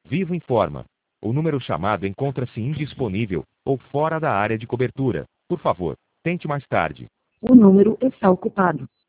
Vivo informa. O número chamado encontra-se indisponível ou fora da área de cobertura. Por favor, tente mais tarde. O número está ocupado.